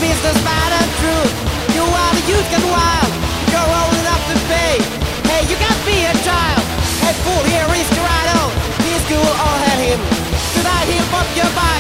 is the smart and truth. You are the youth get wild. You're old enough to pay. Hey, you can't be a child. Hey, fool, here is Gerardo. His school all had him. Tonight he'll pop your bike.